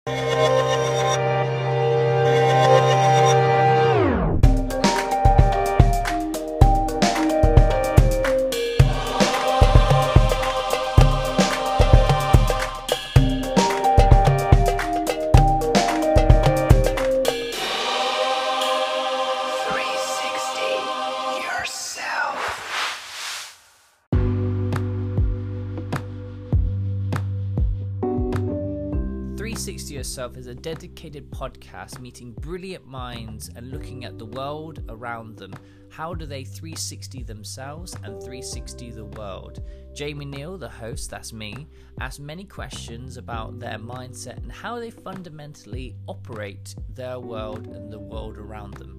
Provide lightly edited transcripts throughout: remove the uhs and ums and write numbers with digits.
Yourself is a dedicated podcast meeting brilliant minds and looking at the world around them. How do they 360 themselves and 360 the world? Jamie Neal, the host, that's me, asks many questions about their mindset and how they fundamentally operate their world and the world around them.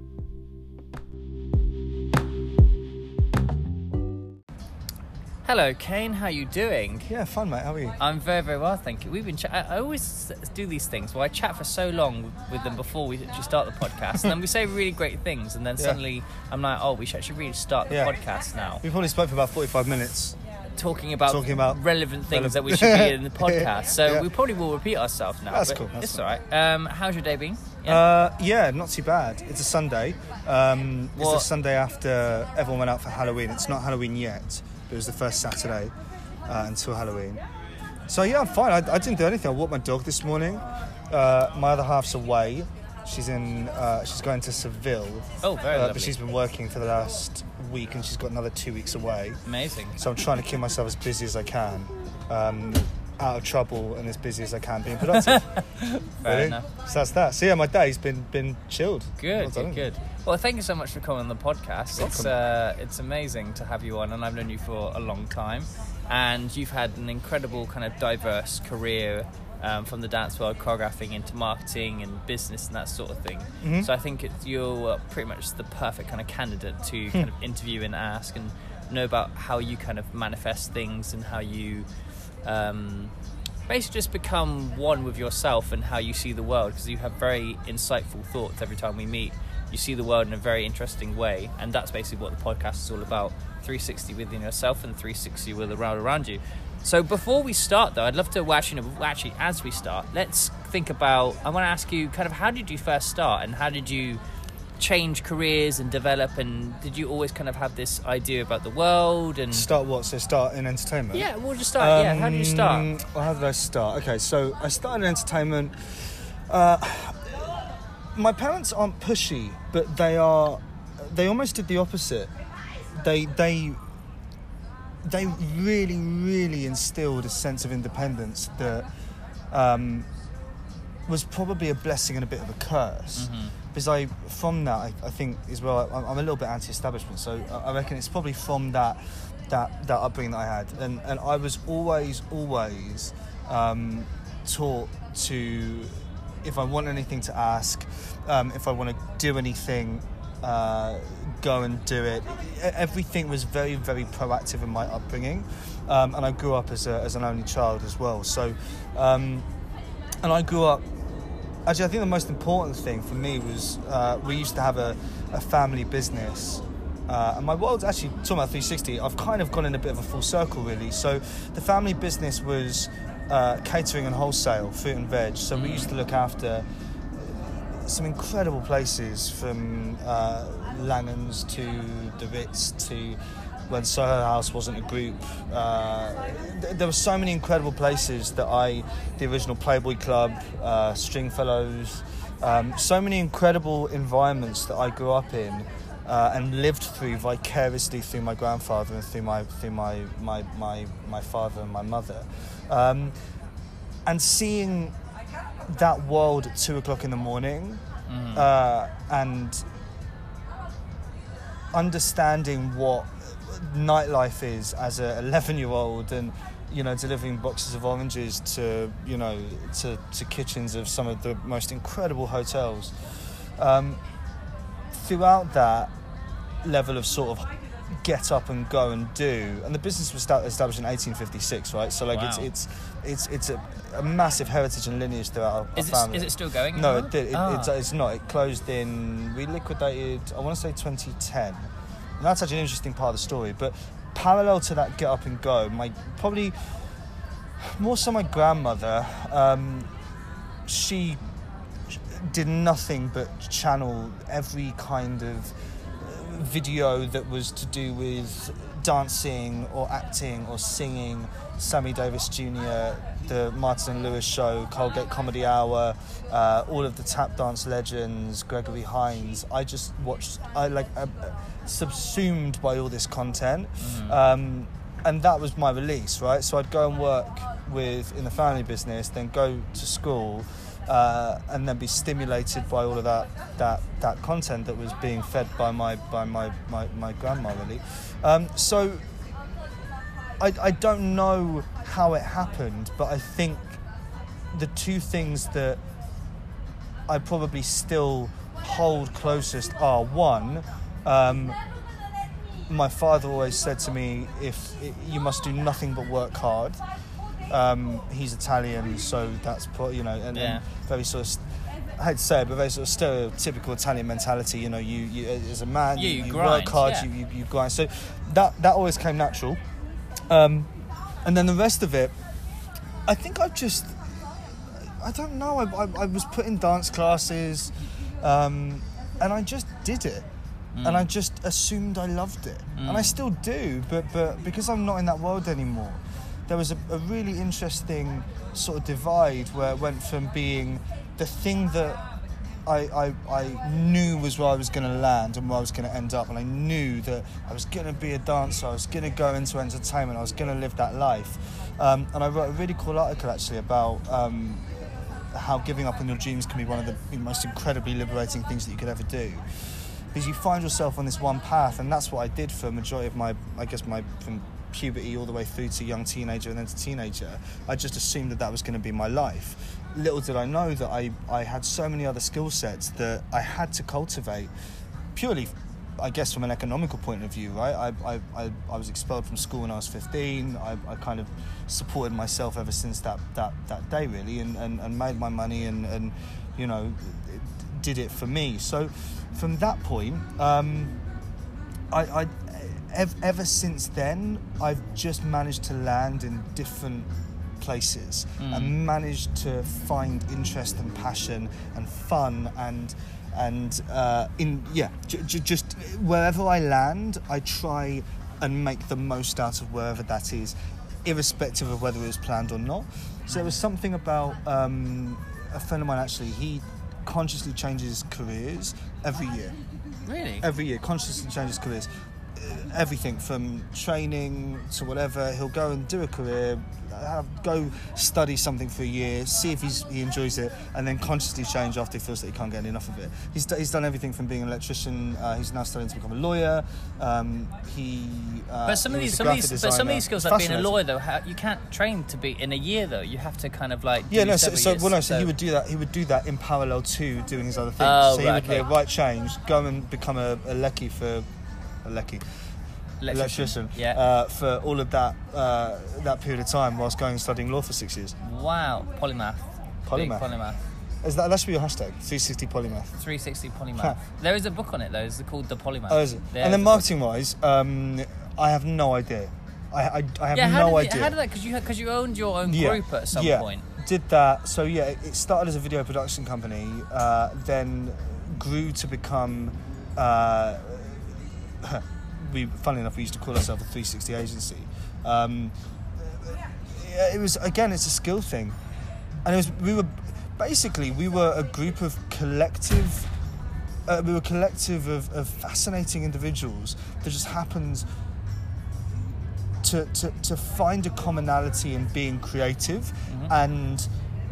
Hello, Kane. How you doing? Yeah, fun, mate. How are you? I'm very, very well, thank you. We've been. I always do these things where I chat for so long with them before we actually start the podcast, and then we say really great things, and then suddenly I'm like, oh, we should actually really start the podcast now. We probably spoke for about 45 minutes. Talking about relevant things that we should be in the podcast. So we probably will repeat ourselves now. That's cool. It's all right. How's your day been? Yeah, not too bad. It's a Sunday. It's the Sunday after everyone went out for Halloween. It's not Halloween yet. It was the first Saturday until Halloween. So yeah, I'm fine. I didn't do anything. I walked my dog this morning. My other half's away. She's going to Seville. Oh, very lovely. But she's been working for the last week and she's got another 2 weeks away. Amazing. So I'm trying to keep myself as busy as I can. Out of trouble and as busy as I can, being productive. Fair enough. So that's that. So yeah, my day's been chilled. Good. Well, thank you so much for coming on the podcast. It's amazing to have you on, and I've known you for a long time, and you've had an incredible kind of diverse career from the dance world, choreographing into marketing and business and that sort of thing. Mm-hmm. So I think you're pretty much the perfect kind of candidate to kind of interview and ask and know about how you kind of manifest things and how you basically just become one with yourself and how you see the world, because you have very insightful thoughts every time we meet. You see the world in a very interesting way, and that's basically what the podcast is all about. 360 within yourself and 360 with the world around you. So before we start though, I'd love to actually as we start, let's think about, I want to ask you kind of, how did you first start and how did you change careers and develop, and did you always kind of have this idea about the world? And start what? So start in entertainment? Yeah, we'll just start. How did you start? Well, how did I start? Okay, so I started in entertainment. My parents aren't pushy, but they almost did the opposite. They really, really instilled a sense of independence that was probably a blessing and a bit of a curse. Mm-hmm. Because I think as well, I'm a little bit anti-establishment, so I reckon it's probably from that upbringing that I had, and I was always taught to, if I want anything, to ask, if I want to do anything, go and do it. Everything was very, very proactive in my upbringing, and I grew up as an only child as well. So, and I grew up. Actually, I think the most important thing for me was we used to have a family business. And my world's actually, talking about 360, I've kind of gone in a bit of a full circle, really. So the family business was catering and wholesale, fruit and veg. So we used to look after some incredible places, from Langhams to the Ritz to when Soho House wasn't a group. There were so many incredible places that the original Playboy Club, Stringfellows, so many incredible environments that I grew up in and lived through vicariously through my grandfather and through my father and my mother. And seeing that world at 2:00 in the morning, and understanding what nightlife is as a 11-year-old, and delivering boxes of oranges to kitchens of some of the most incredible hotels. Throughout that level of sort of get up and go and do, and the business was established in 1856, right? So wow. It's a massive heritage and lineage throughout our family. Is it still going? No, it did. It's not. It closed we liquidated, I want to say 2010. And that's actually an interesting part of the story. But parallel to that get up and go, probably more so my grandmother she did nothing but channel every kind of video that was to do with dancing or acting or singing. Sammy Davis Jr., the Martin and Lewis Show, Colgate Comedy Hour, all of the tap dance legends, Gregory Hines. I just watched, subsumed by all this content. And that was my release, right? So I'd go and work in the family business, then go to school, and then be stimulated by all of that content that was being fed by my grandma, really. So I don't know how it happened, but I think the two things that I probably still hold closest are, one, my father always said to me, you must do nothing but work hard. He's Italian, so that's and very sort of, I hate to say it, but very sort of stereotypical Italian mentality. You as a man, you grind, work hard, you grind. So that always came natural. And then the rest of it, I think I don't know. I was put in dance classes, and I just did it. And I just assumed I loved it. And I still do, but because I'm not in that world anymore, there was a really interesting sort of divide where it went from being the thing that I knew was where I was going to land and where I was going to end up, and I knew that I was going to be a dancer, I was going to go into entertainment, I was going to live that life. And I wrote a really cool article actually about how giving up on your dreams can be one of the most incredibly liberating things that you could ever do. Because you find yourself on this one path, and that's what I did for a majority of from puberty all the way through to young teenager and then to teenager. I just assumed that was going to be my life. Little did I know that I had so many other skill sets that I had to cultivate, purely, I guess, from an economical point of view, right? I was expelled from school when I was 15. I kind of supported myself ever since that day, really, and made my money and did it for me. So from that point, ever since then, I've just managed to land in different places and managed to find interest and passion and fun just wherever I land, I try and make the most out of wherever that is, irrespective of whether it was planned or not. So there was something about a friend of mine, actually, he consciously changes careers every year. Really? Every year, consciously changes careers. Everything from training to whatever. He'll go and do a career, go study something for a year, see if he enjoys it, and then consciously change after he feels that he can't get enough of it. He's done everything from being an electrician. He's now studying to become a lawyer. But some of these skills, like being a lawyer, though, you can't train to be in a year, though. You have to kind of like so he would do that. He would do that in parallel to doing his other things. He would be a right change, go and become a lecky for a electrician for all of that period of time, whilst going and studying law for 6 years. Wow, polymath. Big polymath. That should be your hashtag, 360 polymath. 360 polymath. There is a book on it, though. It's called The Polymath. Oh, is it? And then marketing-wise, I have no idea. I have no idea. How did that? Because you owned your own group at some point. Did that. So it started as a video production company, then grew to become. Funnily enough, we used to call ourselves a 360 agency. It was, again, it's a skill thing, and we were a group of collective. We were a collective of fascinating individuals that just happened to find a commonality in being creative, and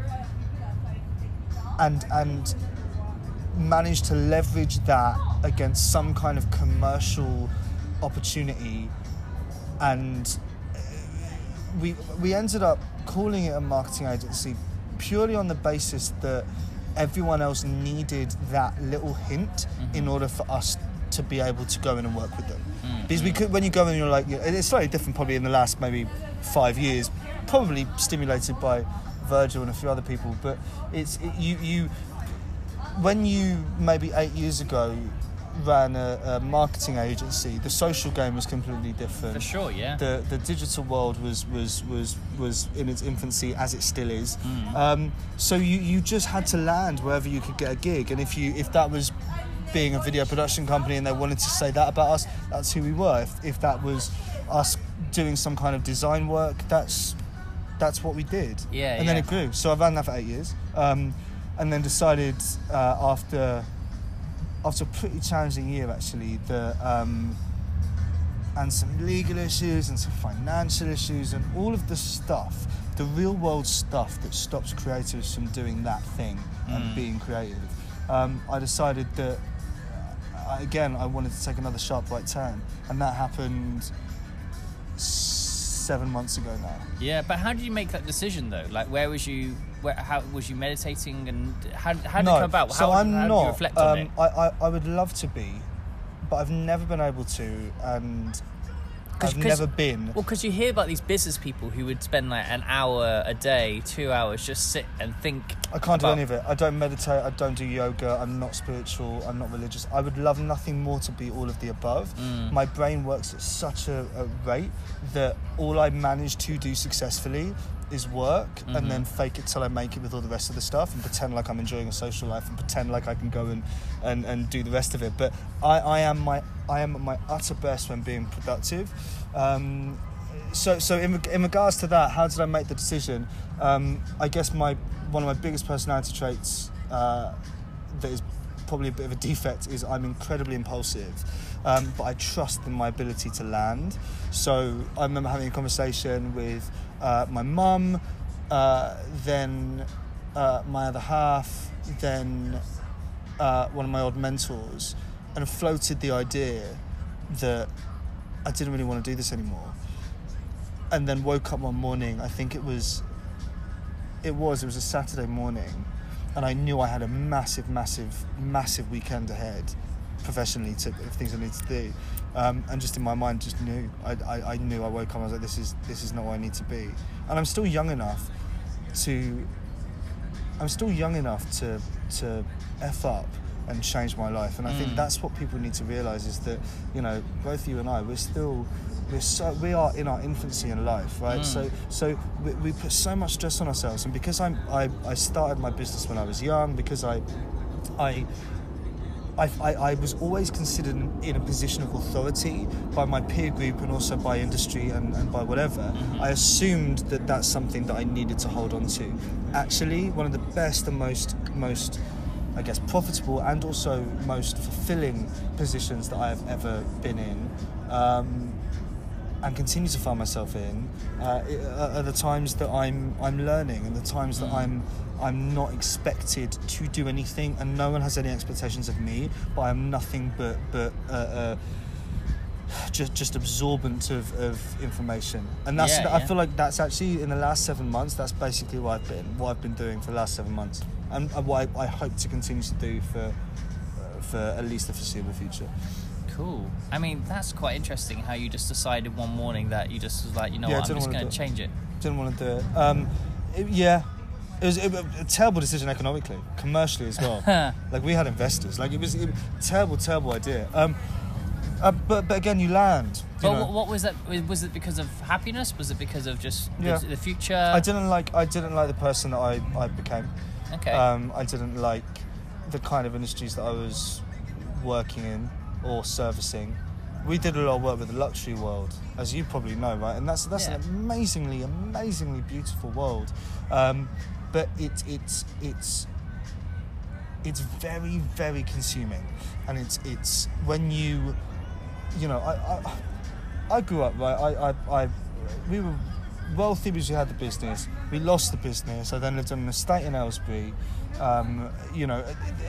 manage to leverage that against some kind of commercial opportunity, and we ended up calling it a marketing agency purely on the basis that everyone else needed that little hint in order for us to be able to go in and work with them. Because we could, when you go in, you're like, it's slightly different probably in the last maybe 5 years, probably stimulated by Virgil and a few other people, but you when you maybe 8 years ago ran a marketing agency, the social game was completely different. For sure, yeah. The digital world was in its infancy, as it still is. So you just had to land wherever you could get a gig, and if that was being a video production company and they wanted to say that about us, that's who we were. If that was us doing some kind of design work, that's what we did. Yeah. And then it grew. So I ran that for 8 years, and then decided after a pretty challenging year actually, and some legal issues and some financial issues and all of the stuff, the real world stuff that stops creatives from doing that thing and being creative. I decided that I wanted to take another sharp right turn, and that happened 7 months ago now. Yeah, but how did you make that decision though? Like, how was you meditating, and how did it come about? How did you reflect on it? I would love to be, but I've never been able to, and I've never been. Well, because you hear about these business people who would spend like an hour a day, 2 hours, just sit and think. I can't do any of it. I don't meditate, I don't do yoga, I'm not spiritual, I'm not religious. I would love nothing more to be all of the above. My brain works at such a rate that all I manage to do successfully is work and then fake it till I make it with all the rest of the stuff, and pretend like I'm enjoying a social life and pretend like I can go and do the rest of it. But I am at my utter best when being productive. So in regards to that, how did I make the decision? I guess one of my biggest personality traits that is probably a bit of a defect is I'm incredibly impulsive, but I trust in my ability to land. So I remember having a conversation with my mum, then my other half, then one of my old mentors, and floated the idea that I didn't really want to do this anymore. And then woke up one morning, I think it was a Saturday morning, and I knew I had a massive weekend ahead professionally of things I needed to do, and just in my mind just knew. I knew. I woke up and I was like, this is not where I need to be. And I'm still young enough to F up and change my life. And I think that's what people need to realise, is that, you know, both you and I, we are in our infancy in life, right? So we put so much stress on ourselves, and because I started my business when I was young, because I was always considered in a position of authority by my peer group and also by industry and by whatever. I assumed that that's something that I needed to hold on to. Actually, one of the best and most I guess profitable and also most fulfilling positions that I have ever been in, and continue to find myself in, are the times that I'm learning, and the times that I'm not expected to do anything, and no one has any expectations of me, but I'm nothing but just absorbent of information. And that's I feel like that's actually, in the last 7 months, that's basically what I've been doing for the last 7 months, and what I hope to continue to do for at least the foreseeable future. Cool. I mean, that's quite interesting how you just decided one morning that you just was like, you know what, I'm just going to change it. Didn't want to do it. It was a terrible decision economically, commercially as well. Like, we had investors. Like, it was a terrible idea. But again, you land. What was that? Was it because of happiness? Was it because of just the future? I didn't like the person that I became. Okay. I didn't like the kind of industries that I was working in or servicing. We did a lot of work with the luxury world, as you probably know, right? And that's an amazingly beautiful world. But it's very, very consuming, and it's when you know, I grew up, right? We were wealthy because we had the business. We lost the business. I then lived on an estate in Aylesbury. You know,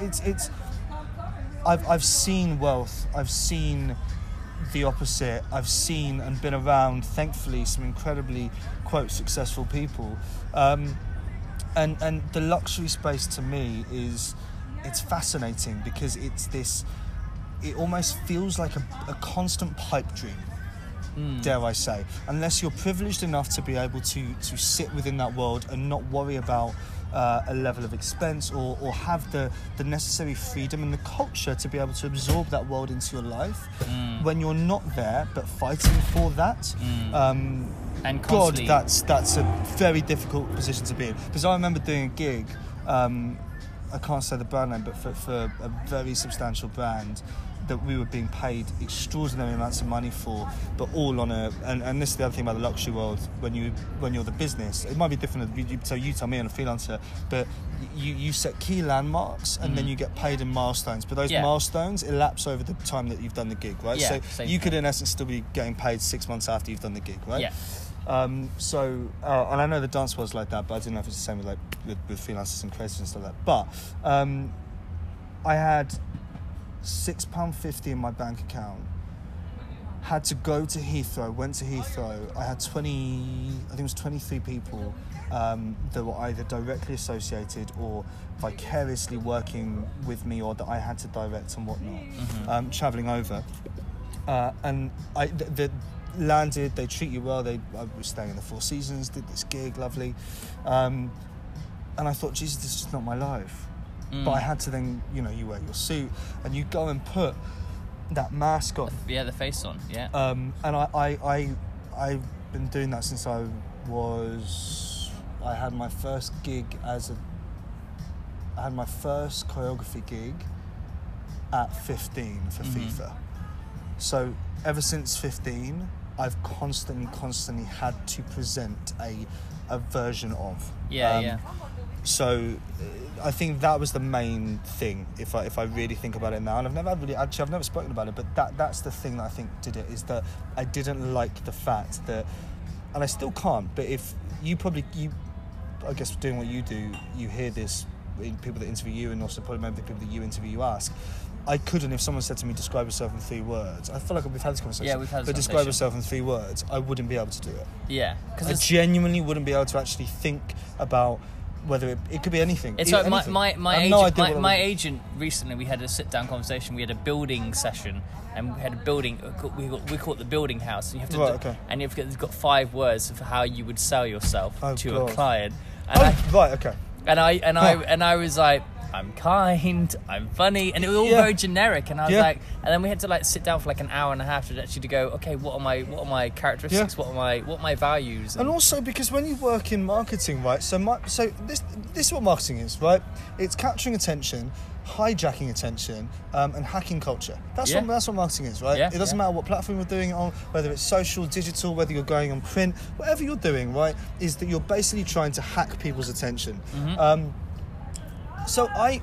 I've seen wealth. I've seen the opposite. I've seen and been around, thankfully, some incredibly, quote, successful people. And the luxury space to me it's fascinating, because it almost feels like a constant pipe dream, dare I say, unless you're privileged enough to be able to sit within that world and not worry about a level of expense or have the necessary freedom and the culture to be able to absorb that world into your life when you're not there but fighting for that. And God, that's a very difficult position to be in. Because I remember doing a gig, I can't say the brand name, but for a very substantial brand that we were being paid extraordinary amounts of money for, but all on and this is the other thing about the luxury world, when you're the business, it might be different, so you tell me, I'm a freelancer, but you set key landmarks and then you get paid in milestones, but those milestones elapse over the time that you've done the gig, right? So you could in essence still be getting paid 6 months after you've done the gig, right? Yeah. And I know the dance world's like that, but I didn't know if it's the same with freelancers and creators and stuff like that. But I had £6.50 in my bank account. Had to go to Heathrow. Went to Heathrow. I had 23 people that were either directly associated or vicariously working with me, or that I had to direct and whatnot. Traveling over, and the landed. They treat you well. I was staying in the Four Seasons. Did this gig, lovely, and I thought, Jesus, this is not my life. But I had to then, you wear your suit and you go and put that mask on. Yeah, the face on. Yeah. And I've been doing that since I had my first gig I had my first choreography gig at 15 for FIFA. So ever since 15, I've constantly had to present a version of. Yeah. So I think that was the main thing, if I really think about it now. And I've never spoken about it, but that's the thing that I think did it, is that I didn't like the fact that, and I still can't, but if I guess doing what you do, you hear this in people that interview you, and also probably maybe the people that you interview, you ask. I couldn't, if someone said to me, describe yourself in 3 words. I feel like we've had this conversation. Yeah, we've had this But conversation. describe yourself in 3 words, I wouldn't be able to do it. Yeah. I genuinely wouldn't be able to actually think about whether it could be anything. It's like anything. my agent recently, we had a sit-down conversation. We had a building session, and we had a building. We call it the building house. And you have to and you've got 5 words for how you would sell yourself to a client. And I was like, I'm kind, I'm funny, and it was all very generic. And I was like, and then we had to like sit down for like an hour and a half to actually go, okay, what are my characteristics? What are my values? And also because when you work in marketing, right? So this is what marketing is, right? It's capturing attention, hijacking attention, and hacking culture. That's what marketing is, right? It doesn't matter what platform you're doing it on, whether it's social, digital, whether you're going on print, whatever you're doing, right? Is that you're basically trying to hack people's attention. So I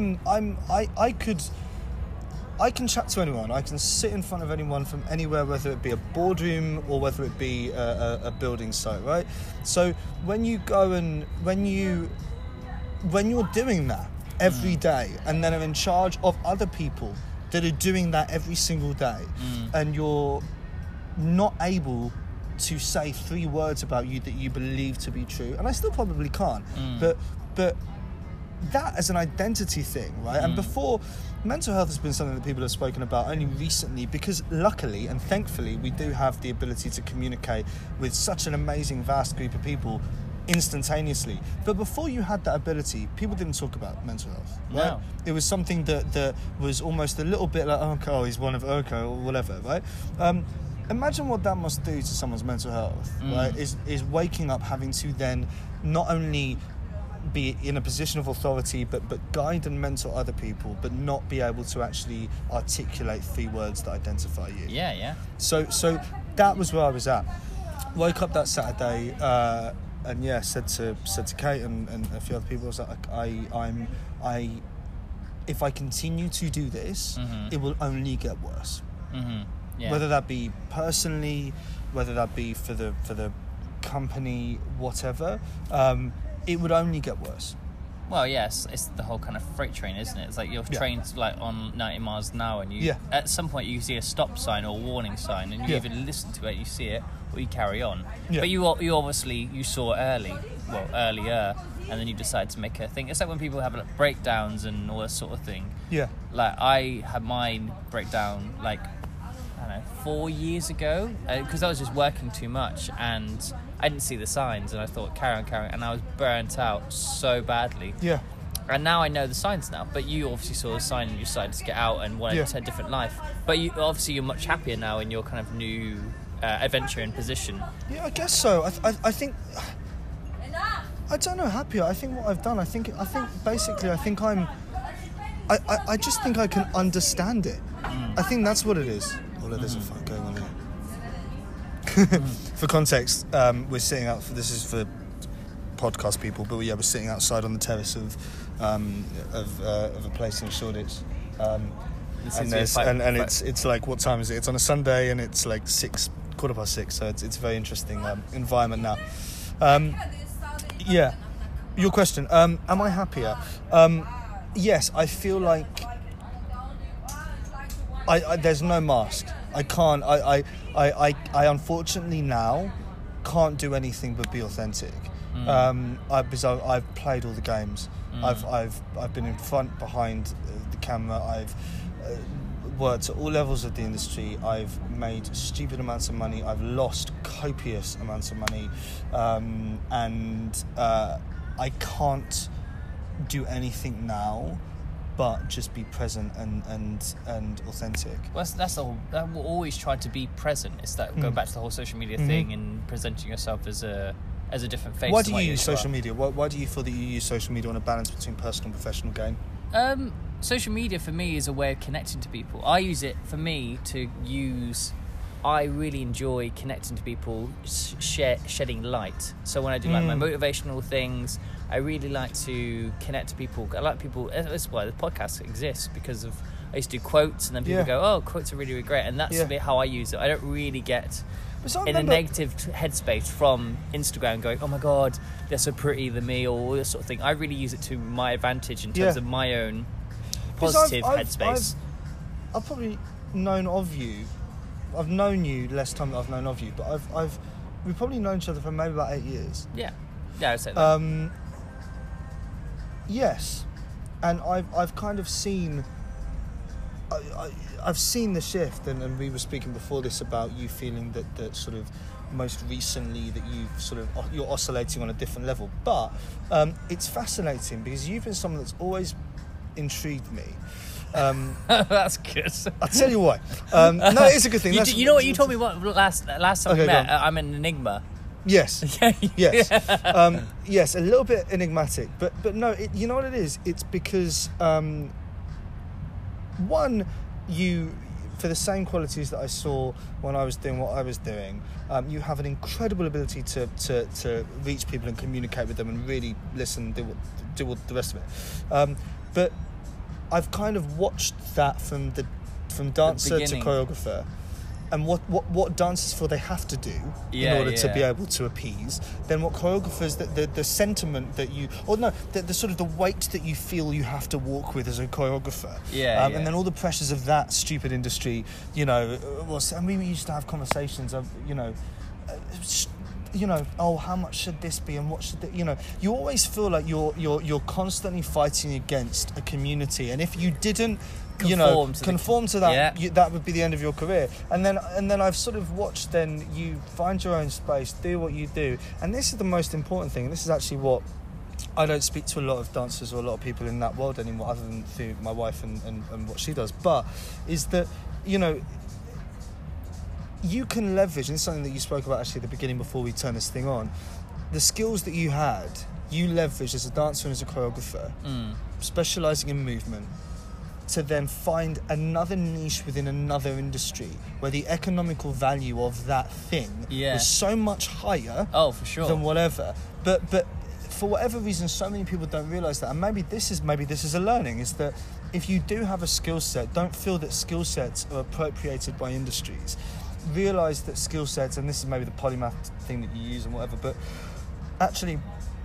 can chat to anyone. I can sit in front of anyone from anywhere, whether it be a boardroom or whether it be a building site, right? So when you go and when you're doing that every day, and then are in charge of other people that are doing that every single day, and you're not able to say 3 words about you that you believe to be true, and I still probably can't, but that as an identity thing, right? And before, mental health has been something that people have spoken about only recently, because luckily and thankfully we do have the ability to communicate with such an amazing vast group of people instantaneously. But before you had that ability, people didn't talk about mental health, right? No. It was something that was almost a little bit like, oh, he's one of Urko or whatever, right? Imagine what that must do to someone's mental health, right? Is waking up having to then not only be in a position of authority but guide and mentor other people, but not be able to actually articulate 3 words that identify you. So that was where I was at. Woke up that Saturday and said to Kate and a few other people, I was like, if I continue to do this, it will only get worse. Whether that be personally, whether that be for the company, whatever, it would only get worse. Well, yes, it's the whole kind of freight train, isn't it? It's like you're trained like on 90 miles an hour, and you at some point you see a stop sign or a warning sign, and you either listen to it, you see it, or you carry on. But you obviously saw earlier, and then you decide to make a thing. It's like when people have like breakdowns and all that sort of thing. Like I had mine breakdown like, I don't know, 4 years ago, because I was just working too much, and I didn't see the signs, and I thought carry on, and I was burnt out so badly. Yeah. And now I know the signs now. But you obviously saw the sign and you decided to get out and wanted a different life. But you're much happier now in your kind of new adventure and position. Yeah, I guess so. I think. I don't know, happier. I think what I've done. I think basically. I think I'm. I just think I can understand it. I think that's what it is. Although there's a fight going on here. For context, we're sitting out. This is for podcast people, but we're sitting outside on the terrace of a place in Shoreditch, and it's like, what time is it? It's on a Sunday, and it's like 6:15. So it's a very interesting environment now. Yeah, your question. Am I happier? Yes, I feel like I there's no mask. I can't. I unfortunately now can't do anything but be authentic. Because I've played all the games. I've been in front, behind the camera. I've worked at all levels of the industry. I've made stupid amounts of money. I've lost copious amounts of money, and I can't do anything now but just be present and authentic. Well, that's the whole. We're always trying to be present. It's that going back to the whole social media thing and presenting yourself as a different face. Why do you use social media? Why do you feel that you use social media on a balance between personal and professional gain? Social media for me is a way of connecting to people. I use it for me to use. I really enjoy connecting to people, shedding light. So when I do like my motivational things, I really like to connect to people. I like people. That's why the podcast exists, because of I used to do quotes, and then people go, "Oh, quotes are really, really great," and that's a bit how I use it. I don't really get in a negative headspace from Instagram going, "Oh my God, they're so pretty than me," or all this sort of thing. I really use it to my advantage in terms of my own positive headspace. I've probably known of you. I've known you less time than I've known of you, but we've probably known each other for maybe about 8 years. Yeah, I'd say that. Yes, and I've kind of seen. I've seen the shift, and we were speaking before this about you feeling that sort of most recently that you're oscillating on a different level, but it's fascinating because you've been someone that's always intrigued me. That's good. I'll tell you why. No, it is a good thing. You know what you told me last time we met? I'm an enigma. Yes. Yes. Yes, a little bit enigmatic, but no, you know what it is? It's because one, you, for the same qualities that I saw when I was doing what I was doing, you have an incredible ability to reach people and communicate with them and really listen, do all the rest of it. But I've kind of watched that from dancer to choreographer, and what dancers feel they have to do in order to be able to appease, then what choreographers, the sentiment that you, or no, the sort of the weight that you feel you have to walk with as a choreographer, and then all the pressures of that stupid industry, and we used to have conversations of, oh, how much should this be, and what should you always feel like you're constantly fighting against a community, and if you didn't conform to that, that would be the end of your career. And then I've sort of watched then you find your own space, do what you do, and this is the most important thing, and this is actually what I don't speak to a lot of dancers or a lot of people in that world anymore, other than through my wife and what she does, but is that you can leverage, and it's something that you spoke about actually at the beginning before we turn this thing on, the skills that you had, you leveraged as a dancer and as a choreographer, specialising in movement, to then find another niche within another industry where the economical value of that thing was so much higher than whatever. But for whatever reason, so many people don't realise that, and maybe this is a learning, is that if you do have a skill set, don't feel that skill sets are appropriated by industries. Realise that skill sets, and this is maybe the polymath thing that you use and whatever, but actually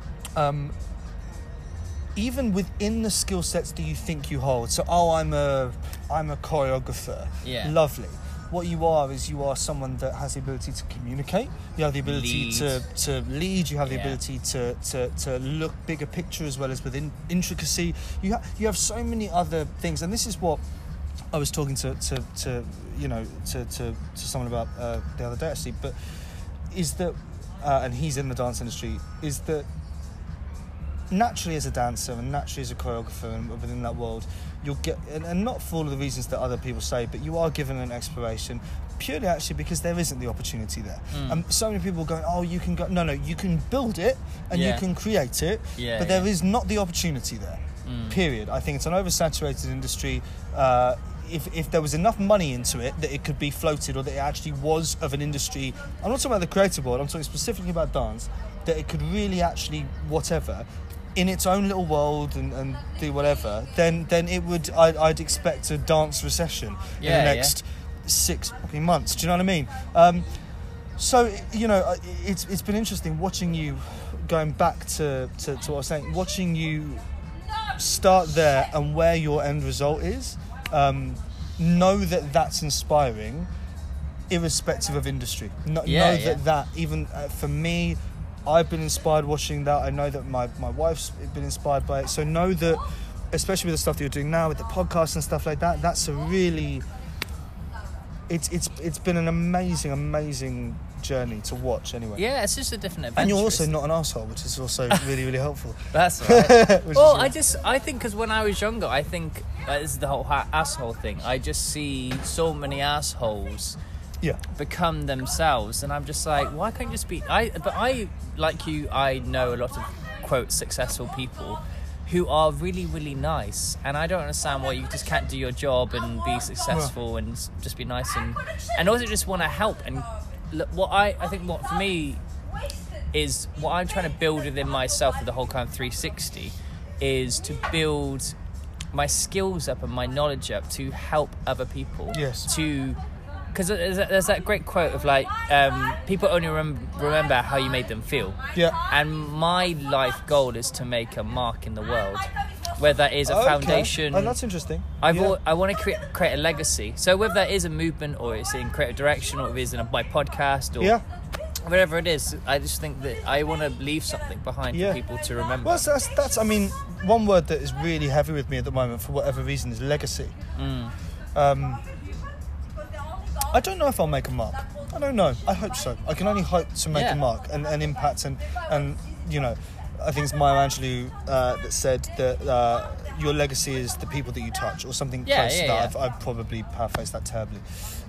even within the skill sets that you think you hold, so I'm a choreographer, lovely, what you are someone that has the ability to communicate, you have the ability to lead, you have the ability to look bigger picture as well as within intricacy, you have so many other things, and this is what I was talking to someone about the other day actually, but is that and he's in the dance industry, is that naturally as a dancer and naturally as a choreographer and within that world, you'll get, and not for all of the reasons that other people say, but you are given an exploration purely actually because there isn't the opportunity there. So many people going, oh, you can go, no, you can build it and you can create it, but there is not the opportunity there, period. I think it's an oversaturated industry. If there was enough money into it that it could be floated, or that it actually was of an industry, I'm not talking about the creative world, I'm talking specifically about dance, that it could really actually whatever in its own little world and do whatever, then it would, I'd expect a dance recession in the next 6 fucking months. Do you know what I mean? So, you know, it's been interesting watching you, going back to what I was saying, watching you start there and where your end result is. Know that that's inspiring, irrespective of industry. Know that even for me, I've been inspired watching that. I know that my wife's been inspired by it. So know that, especially with the stuff that you're doing now with the podcast and stuff like that, that's a really, it's been an amazing journey to watch anyway. Yeah, it's just a different adventure. And you're also not an arsehole, which is also really helpful. That's right. Well, I think because when I was younger, I think this is the whole asshole thing. I just see so many assholes become themselves, and I'm just like, why can't you just be? But I, like you, I know a lot of quote successful people who are really nice, and I don't understand why you just can't do your job and be successful and just be nice and also just want to help. And look, what for me is what I'm trying to build within myself with the whole kind of 360 is to build my skills up and my knowledge up to help other people. Yes. Because there's that great quote of like, people only remember how you made them feel. Yeah. And my life goal is to make a mark in the world, whether that is a foundation. Oh, that's interesting. I want to create a legacy. So whether that is a movement, or it's in creative direction, or it is in my podcast, or whatever it is, I just think that I want to leave something behind for people to remember. Well, that's I mean, one word that is really heavy with me at the moment, for whatever reason, is legacy. I don't know if I'll make a mark. I don't know. I hope so. I can only hope to make a mark and impact and you know, I think it's Maya Angelou that said that your legacy is the people that you touch, or something close to that. I've probably paraphrased that terribly,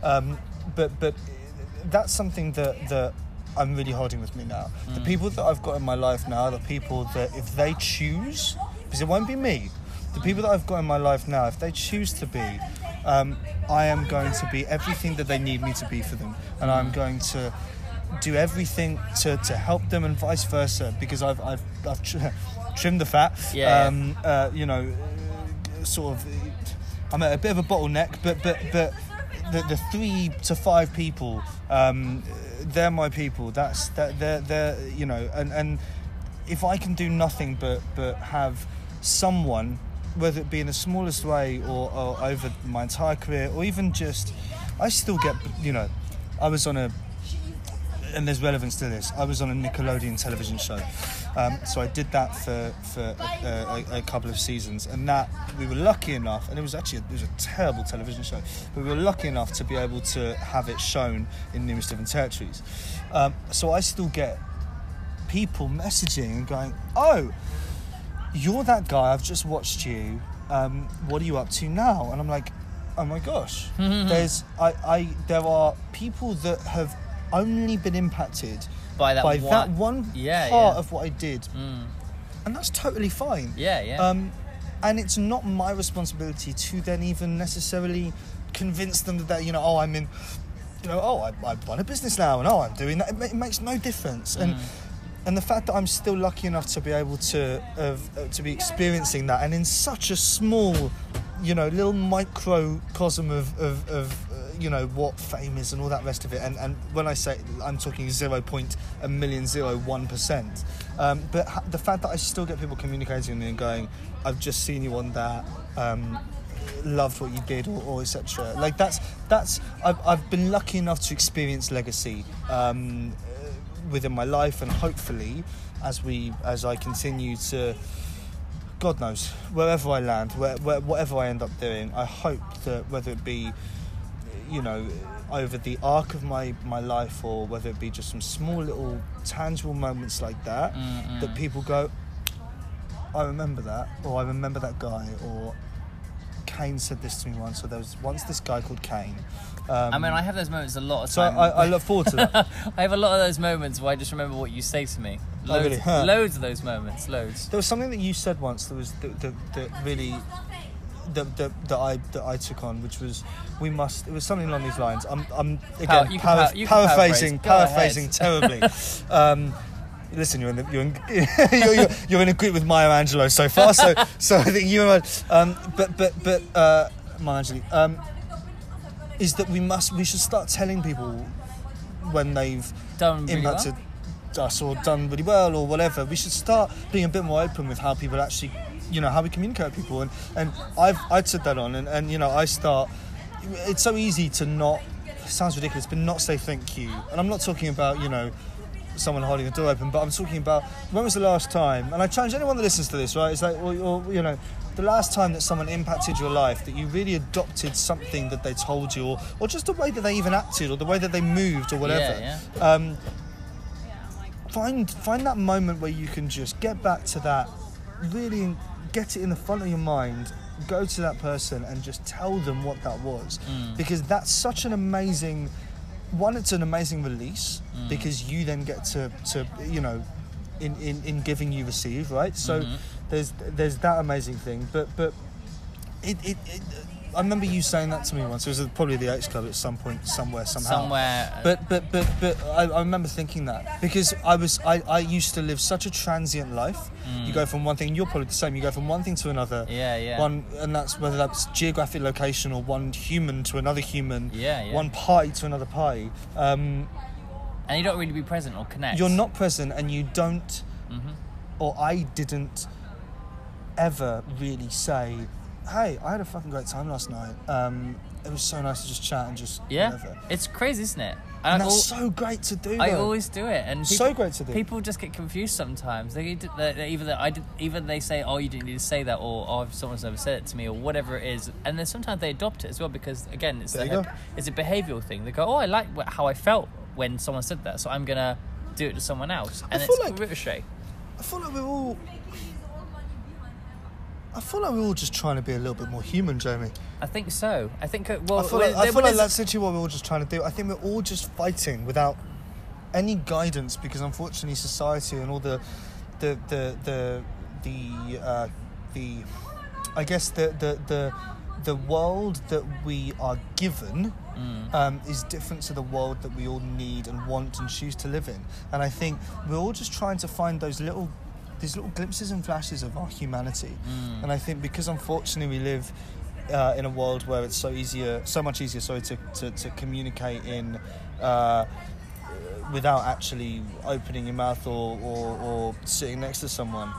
but that's something that I'm really holding with me now. The people that I've got in my life now are the people that, if they choose, because it won't be me, the people that I've got in my life now, if they choose to be, I am going to be everything that they need me to be for them, and I'm going to do everything to help them, and vice versa, because I've trimmed the fat. You know, sort of, I'm at a bit of a bottleneck, but the 3 to 5 people, they're my people. They're you know, and if I can do nothing but have someone, whether it be in the smallest way or over my entire career, or even just, I still get, you know, I was on a, and there's relevance to this, I was on a Nickelodeon television show, so I did that for a couple of seasons, and that, we were lucky enough, and it was a terrible television show, but we were lucky enough to be able to have it shown in numerous different territories. So I still get people messaging and going, oh, you're that guy, I've just watched you, what are you up to now? And I'm like, oh my gosh. There are people that have only been impacted by that one part of what I did, and that's totally fine. And it's not my responsibility to then even necessarily convince them that, you know, oh, I'm in, you know, oh, I run a business now, and oh, I'm doing that. It makes no difference. And the fact that I'm still lucky enough to be able to be experiencing that, and in such a small, you know, little microcosm of you know, what fame is and all that rest of it. And when I say, I'm talking 0.1%. But the fact that I still get people communicating with me and going, I've just seen you on that, loved what you did, or etc. Like that's I've been lucky enough to experience legacy within my life, and hopefully as I continue to, God knows, wherever I land, whatever I end up doing, I hope that whether it be, you know, over the arc of my life, or whether it be just some small little tangible moments like that, that people go, I remember that, or I remember that guy, or Kane said this to me once, or there was once this guy called Kane. I mean, I have those moments a lot of So time. I look forward to that. I have a lot of those moments where I just remember what you say to me. Oh, really? Huh. Loads of those moments, loads. There was something that you said once that was that really that I took on, which was it was something along these lines. I'm again You can paraphrasing paraphrase. terribly. Listen, you're in agreement with Maya Angelou so far, so I think you and but Maya Angelou, is that we should start telling people when they've Done really impacted us or done really well or whatever. We should start being a bit more open with how people actually, you know, how we communicate with people, and I'd said that on, and you know, it's so easy to not, it sounds ridiculous, but not say thank you. And I'm not talking about, you know, someone holding the door open, but I'm talking about when was the last time, and I challenge anyone that listens to this, right, it's like, or you know, the last time that someone impacted your life, that you really adopted something that they told you, or just the way that they even acted, or the way that they moved, or whatever. Yeah. Find that moment where you can just get back to that, really get it in the front of your mind, go to that person and just tell them what that was, because that's such an amazing one. It's an amazing release, because you then get to you know, in giving you receive, right? So there's that amazing thing, but it I remember you saying that to me once. It was probably the H Club at some point, somehow. But I remember thinking that, because I used to live such a transient life. You go from one thing, you're probably the same. You go from one thing to another. Yeah. One, and that's whether that's geographic location or one human to another human. Yeah. One party to another party. And you don't really be present or connect. You're not present, and you don't, or I didn't ever really say, hey, I had a fucking great time last night. It was so nice to just chat and just whatever. It's crazy, isn't it? And that's so great to do. I always do it, and so great to do. People just get confused sometimes. Either they say, "Oh, you didn't need to say that," or "Oh, someone's never said it to me," or whatever it is. And then sometimes they adopt it as well, because again, it's a behavioural thing. They go, "Oh, I like how I felt when someone said that, so I'm gonna do it to someone else," and it's like ricochet. I feel like we're all just trying to be a little bit more human, Jamie. I think so. I think, I feel like that's literally what we're all just trying to do. I think we're all just fighting without any guidance, because unfortunately society and all the I guess the world that we are given is different to the world that we all need and want and choose to live in. And I think we're all just trying to find these little glimpses and flashes of our humanity. And I think because unfortunately we live in a world where it's so much easier to communicate in without actually opening your mouth or sitting next to someone.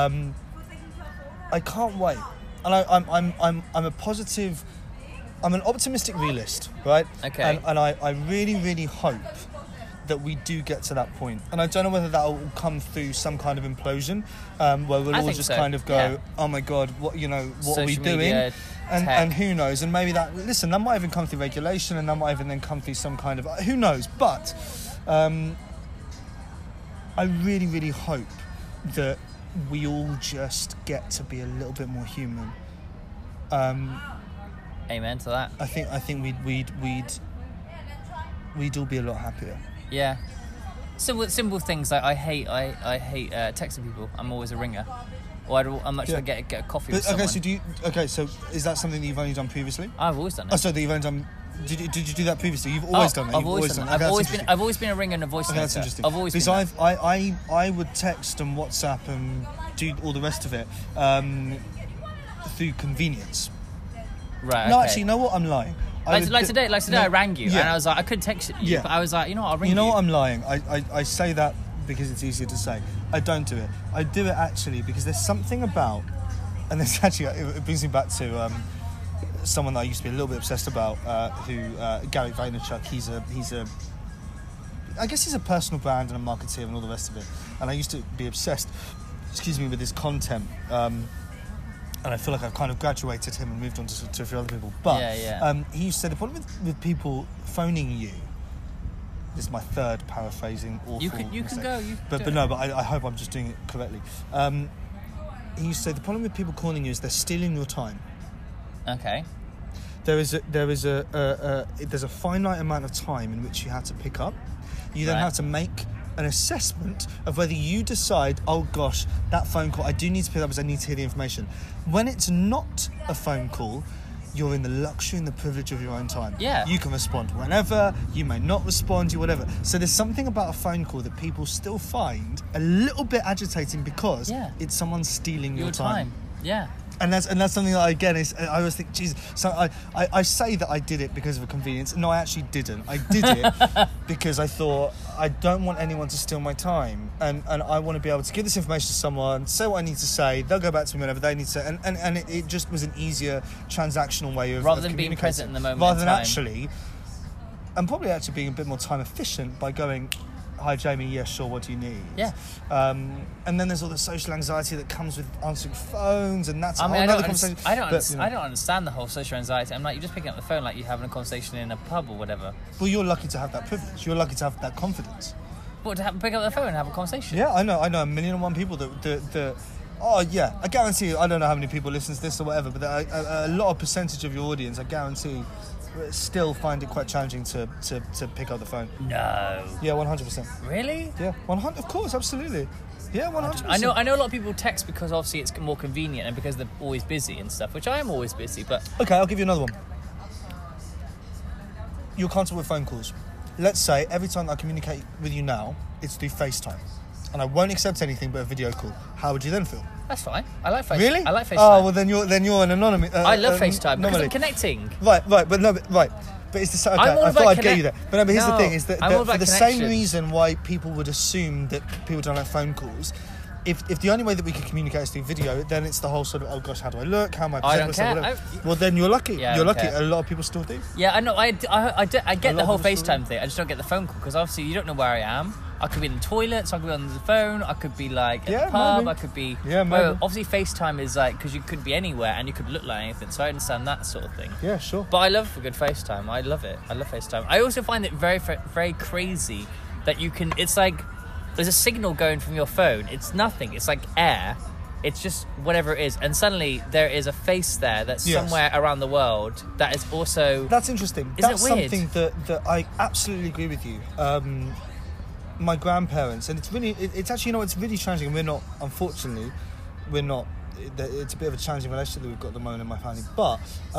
I can't wait, and I'm a positive. I'm an optimistic realist, right? Okay. And I really, really hope that we do get to that point. And I don't know whether that will come through some kind of implosion, where we'll all just kind of go, oh my God, what are we doing? And who knows? And maybe that might even come through regulation, and that might even then come through some kind of, who knows? But I really, really hope that we all just get to be a little bit more human. Amen to that. I think we'd all be a lot happier. Yeah. Simple things like I hate texting people. I'm always a ringer. Or I'd much rather get a coffee with someone. So is that something that you've only done previously? I've always done it. Oh, so that you've only done. Did you do that previously? You've always done it. I've always done it. I've always been a ringer and a voice note. That's interesting. I've always been. Because I would text and WhatsApp and do all the rest of it through convenience. Right. No, okay. actually, you know what? I'm lying. Like today, I rang you and I was like, I couldn't text you, but I was like, I'll ring you. You know what? I'm lying. I say that because it's easier to say. I don't do it. I do it actually because there's something about, and this actually it brings me back to someone that I used to be a little bit obsessed about, Gary Vaynerchuk. He's a I guess he's a personal brand and a marketeer and all the rest of it. And I used to be obsessed, with his content. and I feel like I've kind of graduated him and moved on to a few other people. But he used to say the problem with people phoning you. This is my third paraphrasing. Awful. You can go. But I hope I'm just doing it correctly. He used to say the problem with people calling you is they're stealing your time. Okay. There's a finite amount of time in which you have to pick up. You then have to make an assessment of whether you decide, oh gosh, that phone call, I do need to pick up because I need to hear the information. When it's not a phone call, you're in the luxury and the privilege of your own time. Yeah. You can respond whenever, you may not respond, you whatever. So there's something about a phone call that people still find a little bit agitating because it's someone stealing your time. Yeah. And that's something that, again, I always think, Jesus. So I say that I did it because of a convenience. No, I actually didn't. I did it because I thought, I don't want anyone to steal my time. And I want to be able to give this information to someone, say what I need to say, they'll go back to me whenever they need to say. And it just was an easier transactional way of rather than being present in the moment. Rather than actually, and probably actually being a bit more time efficient by going, hi Jamie, yeah, sure, what do you need? Yeah. And then there's all the social anxiety that comes with answering phones, and that's another conversation. I don't understand the whole social anxiety. I'm like, you're just picking up the phone like you're having a conversation in a pub or whatever. Well, you're lucky to have that privilege. You're lucky to have that confidence. What, to pick up the phone and have a conversation? Yeah, I know 1,000,001 people that oh yeah, I guarantee you, I don't know how many people listen to this or whatever, but a lot of percentage of your audience, I guarantee, still find it quite challenging to pick up the phone. No. Yeah, 100%. Really? Yeah, 100%. Of course, absolutely. Yeah, 100%. I know a lot of people text because obviously it's more convenient and because they're always busy and stuff, which I am always busy, but... Okay, I'll give you another one. You're comfortable with phone calls. Let's say every time I communicate with you now, it's through FaceTime. And I won't accept anything but a video call. How would you then feel? That's fine. I like FaceTime. Really? I like FaceTime. Oh, well then you're an anonymous. I love FaceTime because I'm connecting. Right. But it's the okay. I thought I'd get you there. But here's the thing: is that for the same reason why people would assume that people don't like phone calls. If the only way that we can communicate is through video, then it's the whole sort of, oh gosh, how do I look? How am I presenting myself? Well, then you're lucky. Yeah, you're lucky. A lot of people still do. Yeah, I know. I get the whole FaceTime thing. I just don't get the phone call because obviously you don't know where I am. I could be in the toilet, so I could be on the phone. I could be like at the pub. Maybe. I could be. Yeah, maybe. Well, obviously FaceTime is like because you could be anywhere and you could look like anything. So I understand that sort of thing. Yeah, sure. But I love a good FaceTime. I love it. I love FaceTime. I also find it very, very crazy that you can. It's like there's a signal going from your phone. It's nothing. It's like air. It's just whatever it is. And suddenly there is a face there that's somewhere around the world that is also... That's interesting. That's weird? Something that I absolutely agree with you. My grandparents, and it's really... It's actually, it's really challenging. And unfortunately, it's a bit of a challenging relationship that we've got at the moment in my family. But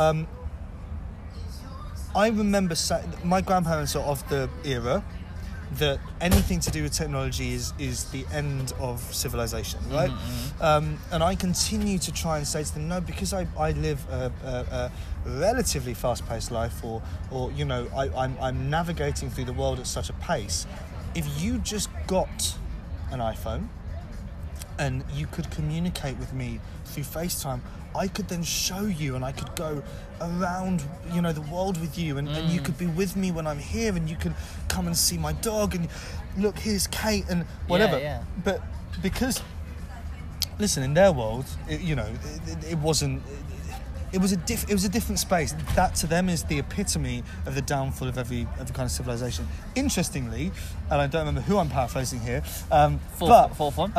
I remember my grandparents are of the era that anything to do with technology is the end of civilization, right? Mm-hmm. And I continue to try and say to them, no, because I live a relatively fast-paced life, or I'm navigating through the world at such a pace. If you just got an iPhone and you could communicate with me through FaceTime, I could then show you and I could go around, the world with you and you could be with me when I'm here and you could come and see my dog and look, here's Kate and whatever. Yeah. But because, listen, in their world, it wasn't... It was a different space. That to them is the epitome of the downfall of every kind of civilization. Interestingly, and I don't remember who I'm paraphrasing here, fourth one.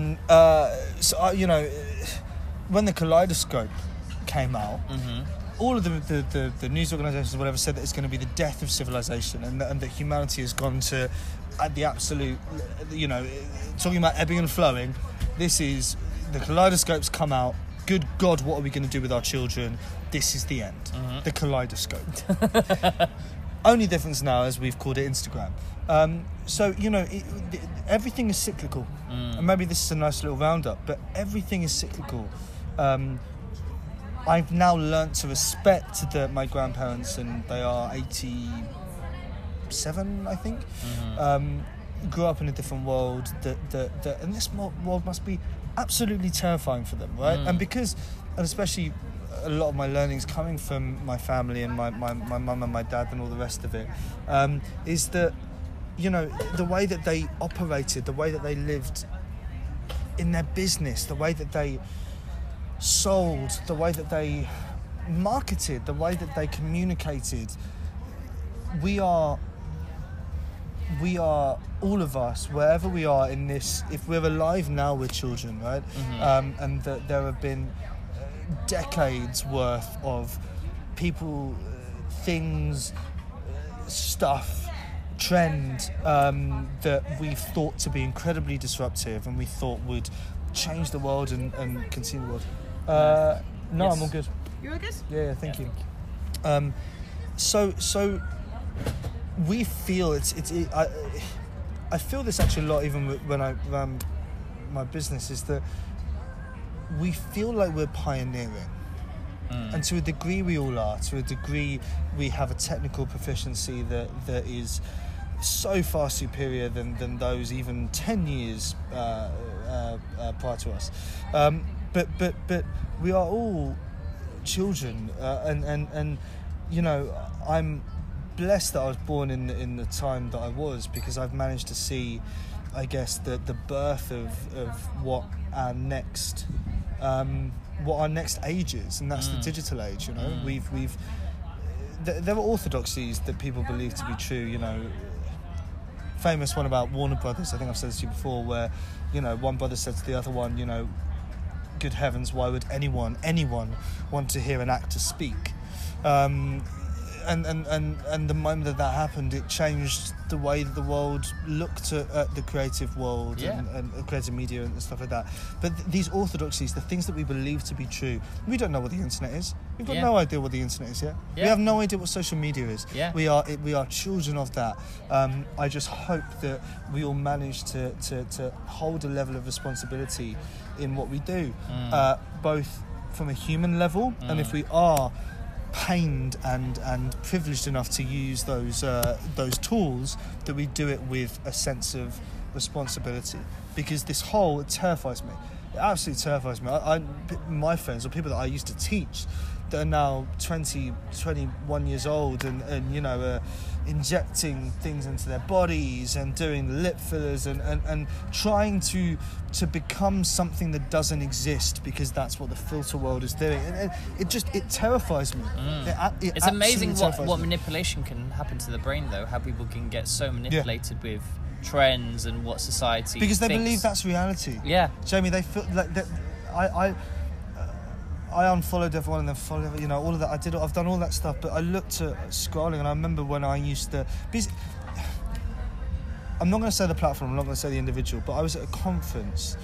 When the Kaleidoscope came out, all of the news organisations or whatever said that it's going to be the death of civilization and that humanity has gone to at the absolute, talking about ebbing and flowing. This is the Kaleidoscope's come out. Good God, what are we going to do with our children? This is the end. The Kaleidoscope. Only difference now is we've called it Instagram. Everything is cyclical. And maybe this is a nice little roundup, but everything is cyclical. I've now learnt to respect my grandparents, and they are 87, I think. Grew up in a different world, and this world must be absolutely terrifying for them, right? And especially a lot of my learnings coming from my family and my mum and my dad and all the rest of it, is that, the way that they operated, the way that they lived in their business, the way that they sold, the way that they marketed, the way that they communicated. We are all of us, wherever we are in this, if we're alive now, we're children, right? And that there have been decades worth of people, things, stuff, trend that we thought to be incredibly disruptive and we thought would change the world and continue the world. No, Yes. I'm all good. You're all good? Yeah, thank you. So we feel I feel this actually a lot even when I ran my business, is that we feel like we're pioneering. And to a degree we all are. To a degree we have a technical proficiency that is so far superior than those even 10 years prior to us. But we are all children, and you know, I'm blessed that I was born in the time that I was, because I've managed to see, I guess, the birth of what our next age is, and that's the digital age. You know, there are orthodoxies that people believe to be true. You know, famous one about Warner Brothers. I think I've said this to you before, where, you know, one brother said to the other one, you know, good heavens, why would anyone want to hear an actor speak? And the moment that happened, it changed the way that the world looked at the creative world and creative media and stuff like that. But these orthodoxies, the things that we believe to be true, we don't know what the internet is. We've got no idea what the internet is yet. We have no idea what social media is. We are children of that. I just hope that we all manage to hold a level of responsibility in what we do, both from a human level, and if we are pained and privileged enough to use those tools, that we do it with a sense of responsibility. Because it terrifies me. It absolutely terrifies me. My friends, or people that I used to teach, that are now 20, 21 years old and you know, injecting things into their bodies and doing lip fillers and trying to become something that doesn't exist, because that's what the filter world is doing. It terrifies me. It's amazing what manipulation can happen to the brain, though. How people can get so manipulated with trends and what society because they thinks. believe that's reality. Yeah, Jamie, they feel like that. I unfollowed everyone and then followed, you know, all of that. I've done all that stuff, but I looked at scrolling, and I remember when I used to. I'm not going to say the platform, I'm not going to say the individual, but I was at a conference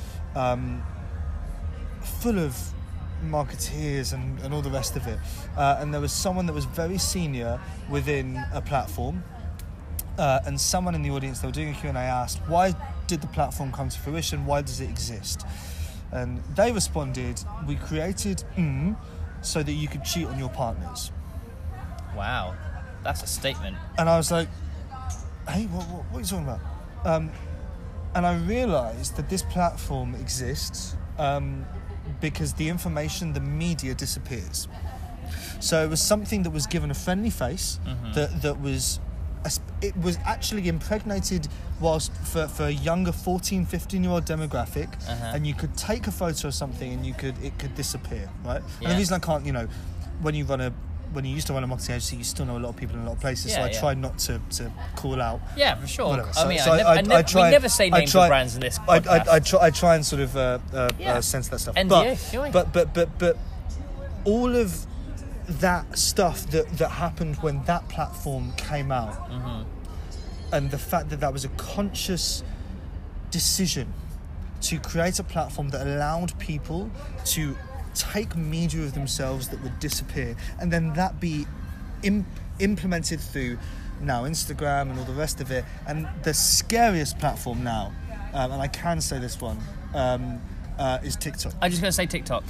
full of marketeers and all the rest of it, and there was someone that was very senior within a platform, and someone in the audience, they were doing a Q&A, asked, why did the platform come to fruition? Why does it exist? And they responded, we created so that you could cheat on your partners. wow, that's a statement. And I was like, hey, what are you talking about? And I realised that this platform exists because the information, the media disappears. So it was something that was given a friendly face, that was actually impregnated whilst for a younger 14, 15-year-old demographic, and you could take a photo of something and it could disappear, right? And the reason I can't, you know, when you used to run a marketing agency, you still know a lot of people in a lot of places, so I try not to call out. Yeah, for sure. Whatever. I mean, so we never say names of brands in this podcast. I try and sort of sense that stuff. NDA, but all of that stuff that happened when that platform came out, and the fact that was a conscious decision to create a platform that allowed people to take media of themselves that would disappear, and then that be implemented through now Instagram and all the rest of it. And the scariest platform now, and I can say this one, is TikTok. I'm just going to say TikTok.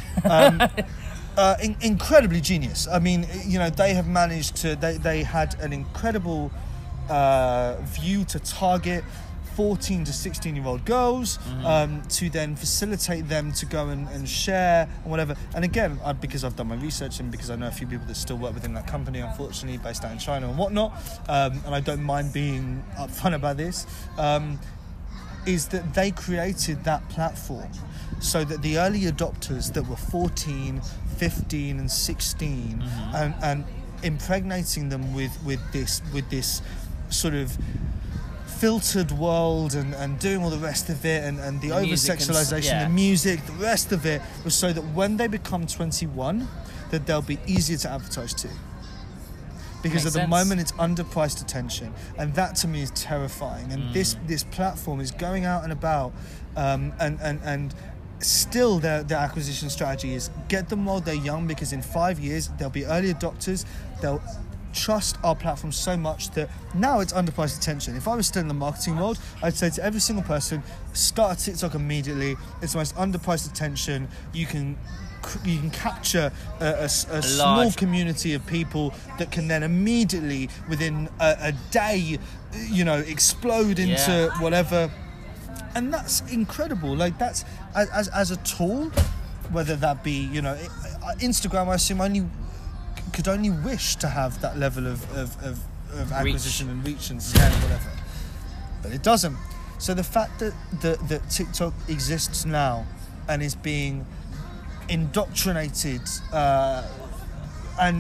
Incredibly genius. I mean, you know, they have managed to. They had an incredible view to target 14 to 16-year-old girls, to then facilitate them to go and share and whatever. And again, because I've done my research and because I know a few people that still work within that company, unfortunately, based out in China and whatnot, and I don't mind being upfront about this. is that they created that platform so that the early adopters that were 14, 15 and 16 and impregnating them with this sort of filtered world and doing all the rest of it and the over-sexualization, the music, the rest of it, was so that when they become 21, that they'll be easier to advertise to. Because Makes at the sense. moment it's underpriced attention, and that to me is terrifying. And this platform is going out and about, and still their acquisition strategy is get them while they're young, because in 5 years they'll be early adopters. They'll trust our platform so much that now it's underpriced attention. If I was still in the marketing world, I'd say to every single person, start a TikTok immediately. It's the most underpriced attention. You can capture a small community of people that can then immediately, within a day, explode into whatever. And that's incredible. Like, that's as a tool, whether that be, Instagram, I assume could only wish to have that level of acquisition and reach and scale and whatever, but it doesn't. So the fact that TikTok exists now and is being indoctrinated and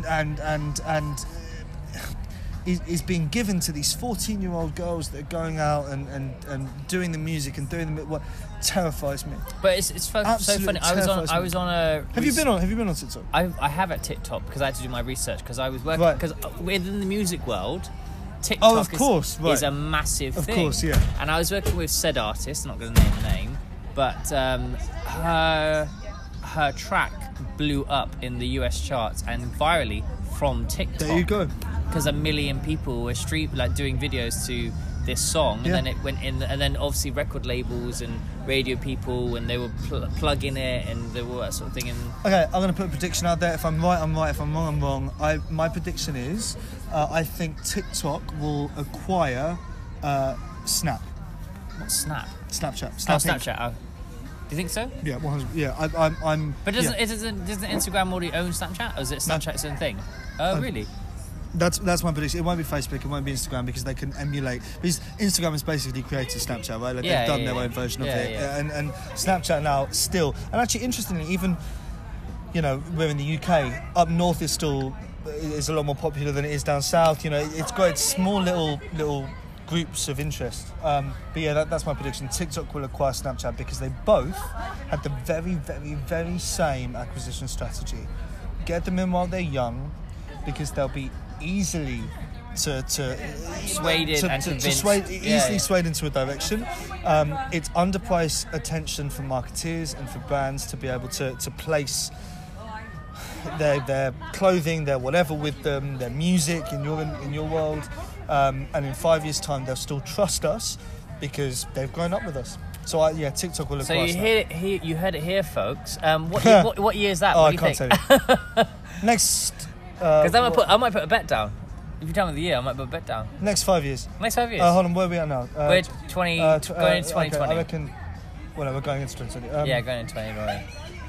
is being given to these 14-year-old girls that are going out and doing the music and doing what terrifies me. But it's so funny. I was on a. Have you been on TikTok? I have at TikTok because I had to do my research because I was working because within the music world, TikTok is a massive thing. Of course, yeah. And I was working with said artist, I'm not going to name the name, but her track blew up in the US charts and virally from TikTok. There you go. Because 1 million people were doing videos to this song, and then it went in, and then obviously record labels and radio people, and they were plugging it, and there were that sort of thing. And okay, I'm going to put a prediction out there. If I'm right, I'm right. If I'm wrong, I'm wrong. My prediction is, I think TikTok will acquire Snap. What, Snap? Snapchat. Snapchat. Oh. Do you think so? Yeah, 100. Yeah, I'm. But doesn't Instagram already own Snapchat, or is it Snapchat's own thing? Oh, really? That's my prediction. It won't be Facebook, it won't be Instagram, because they can emulate. Because Instagram has basically created Snapchat, right? Like they've done their own version of it. Yeah. And Snapchat now still, and actually interestingly, even we're in the UK. Up north is still a lot more popular than it is down south. It's got its small little groups of interest. But yeah, that's my prediction. TikTok will acquire Snapchat because they both had the very, very, very same acquisition strategy. Get them in while they're young, because they'll be easily swayed into a direction. It's underpriced attention for marketeers and for brands to be able to place their clothing, their whatever with them, their music in your world, and in 5 years' time they'll still trust us because they've grown up with us. So TikTok will acquire. So you heard it here, folks. What year is that? What do you think? Tell you. Next. Because I might put a bet down. If you tell me the year, I might put a bet down. Next 5 years. Next 5 years. Hold on, where are we at now? We're going into 2020. Okay, I reckon. Well, no, we're going into 2020. Yeah, going into 2020.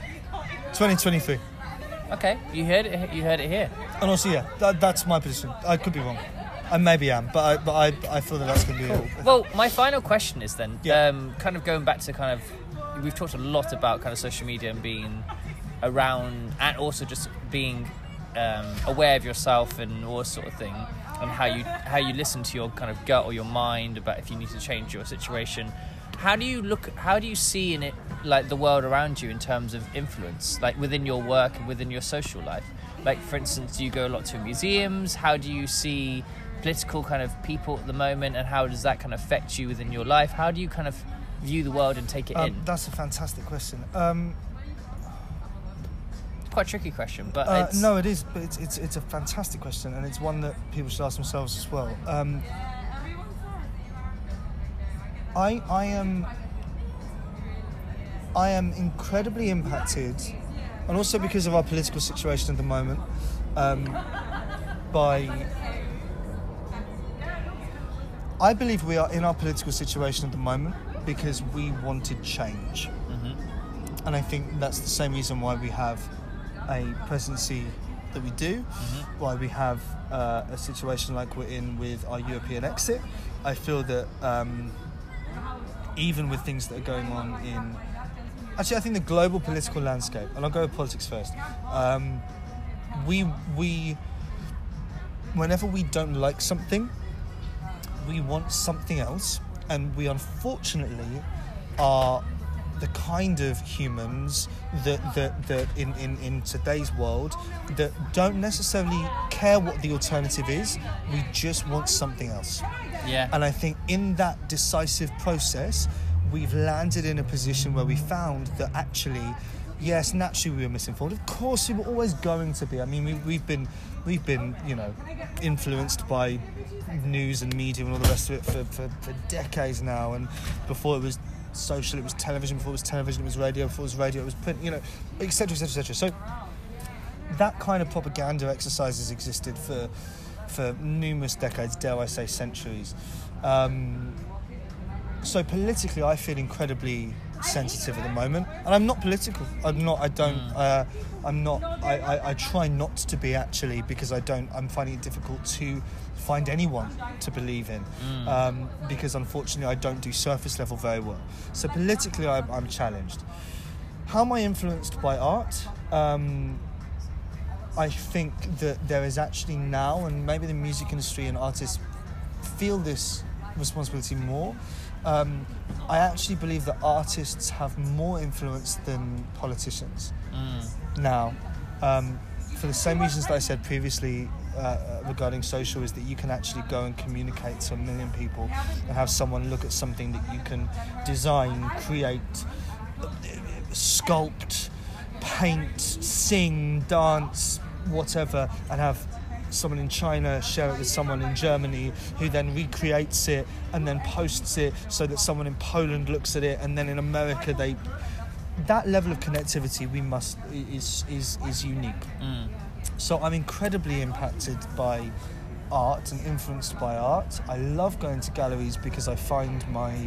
2023. Okay, you heard it here. And also, that's my position. I could be wrong. I maybe am, but I feel that's going to be cool. Well, my final question is then, kind of going back to we've talked a lot about kind of social media and being around, and also just being aware of yourself and all sort of thing, and how you listen to your kind of gut or your mind about if you need to change your situation. How do you see in it, like, the world around you in terms of influence, like within your work and within your social life? Like, for instance, do you go a lot to museums? How do you see political kind of people at the moment, and how does that kind of affect you within your life? How do you kind of view the world and take it in? That's a fantastic question. Quite a tricky question, but no, it is. But it's a fantastic question, and it's one that people should ask themselves as well. I am incredibly impacted, and also because of our political situation at the moment, I believe we are in our political situation at the moment because we wanted change. And I think that's the same reason why we have a presidency that we do, why we have a situation like we're in with our European exit. I feel that even with things that are going on in... Actually, I think the global political landscape, and I'll go with politics first. We whenever we don't like something, we want something else, and we unfortunately are the kind of humans that in today's world that don't necessarily care what the alternative is. We just want something else. Yeah. And I think in that decisive process, we've landed in a position where we found that actually, yes, naturally we were misinformed. Of course, we were always going to be. I mean, we've been, influenced by news and media and all the rest of it for decades now. And before it was social, it was television. Before it was television, it was radio. Before it was radio, it was print. Etc., etc., etc. So that kind of propaganda exercise has existed for numerous decades, dare I say centuries. So politically, I feel incredibly sensitive at the moment, and I'm not political. I try not to be, actually, because I'm finding it difficult to find anyone to believe in, because unfortunately I don't do surface level very well. So politically, I'm challenged. How am I influenced by art? I think that there is actually now, and maybe the music industry and artists feel this responsibility more. I actually believe that artists have more influence than politicians now, for the same reasons that I said previously regarding social, is that you can actually go and communicate to 1 million people and have someone look at something that you can design, create, sculpt, paint, sing, dance, whatever, and have someone in China share it with someone in Germany, who then recreates it and then posts it so that someone in Poland looks at it, and then in America that level of connectivity is unique. So I'm incredibly impacted by art and influenced by art. I love going to galleries because I find